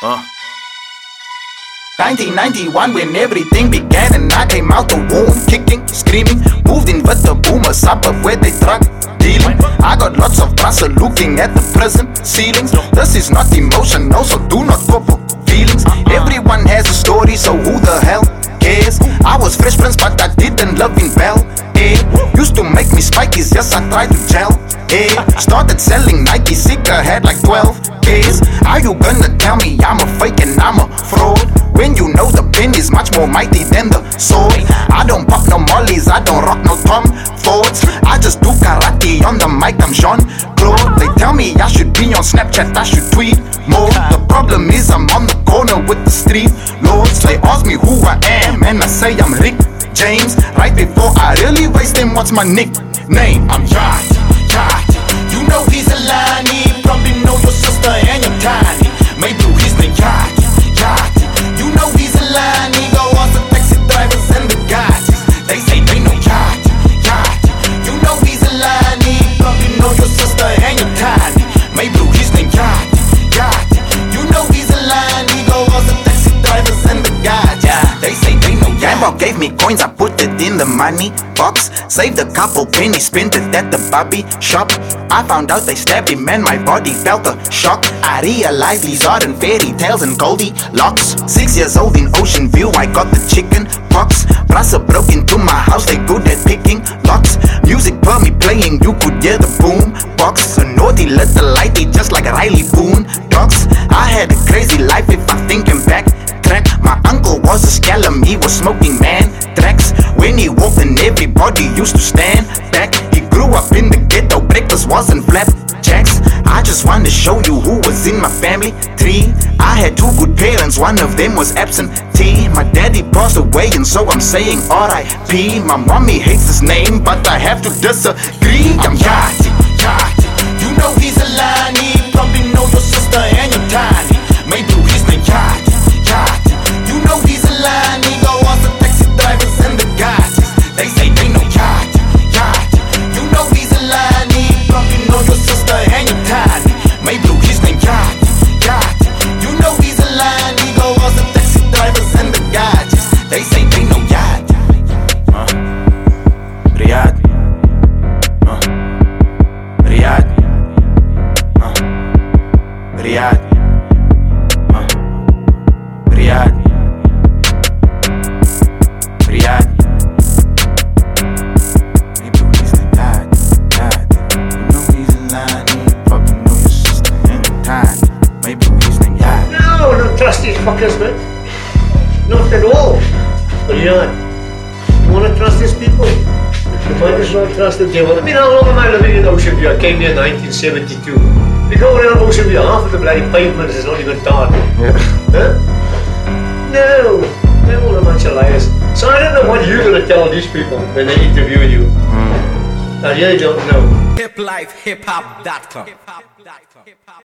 1991 when everything began and I came out the womb, kicking, screaming, moved in with the boomer suburb where they drug dealing. I got lots of brasa looking at the present ceilings. This is not emotional, so do not go for feelings. Everyone has a story, so who the hell cares? I was Fresh Prince, but I didn't live in Bel Air. Used to make me spikies, yes, I tried to gel. Started selling Nike, Sika had like 12 Ks. Are you gonna tell me I'm a fake and I'm a fraud when you know the pen is much more mighty than the sword? I don't pop no mollies, I don't rock no Tom Fords. I just do karate on the mic, I'm Jean-Claude. They tell me I should be on Snapchat, I should tweet more. The problem is I'm on the corner with the street lords. They ask me who I am and I say I'm Rick James. Right before I really waste them, what's my nickname? I'm Yachty. You know he's a Lani, probably know your sister and your tiny. Maybe his name Yachty. You know he's a Lani, go on the taxi drivers and the guys. They say they know Yachty. You know he's a Lani, probably know your sister and your tiny. Maybe his name Yachty. You know he's a Lani, go on the taxi drivers and the guys. They say they know Yachty. Grandpa gave me coins, I put it in the money box. Saved a couple pennies, spent it at the Bobby shop. I found out they stabbed him and my body felt a shock. I realized these are in fairy tales and Goldilocks. 6 years old in Ocean View, I got the chicken pox. Brasa broke into my house, they good at picking locks. Music per me playing, you could hear the boom box. A naughty little lighty, just like Riley Boone Dogs. I had a crazy life if I'm thinking back. My uncle was a scallum, he was smoking man tracks. When he walked in everybody used to stand back. He grew up in the ghetto, breakfast wasn't flapjacks. I just wanted to show you who was in my family tree. I had 2 good parents, one of them was absentee. My daddy passed away and so I'm saying R.I.P. My mommy hates his name but I have to disagree. I'm Yachty. You know he's a Lani, probably know your sister and your tiny. Maybe his name Yachty. You know he's a Lani, go on the taxi drivers and the guys. They say they know Yachty. You know he's a Lani, probably know your sister and your tiny. Maybe his name Yachty. You know he's a Lani, go on the taxi drivers and the guys. They say they know Yachty. Riyadh. Riyadh. Riyadh. Riyadh. Maybe he's the dad. You know he's a Lani, probably know your sister and your tiny. Maybe he's the dad. No, I don't trust these fuckers, man. Not at all. But yeah, you wanna trust these people? You might as well trust the devil. I mean, how long am I living in Ocean View? I came here in 1972. You go around Ocean View, half of the bloody pavement is not even tarred. Huh? No, they're all a bunch of liars. So I don't know what you're going to tell these people when they interview you. I really don't know. HipLifeHipHop.com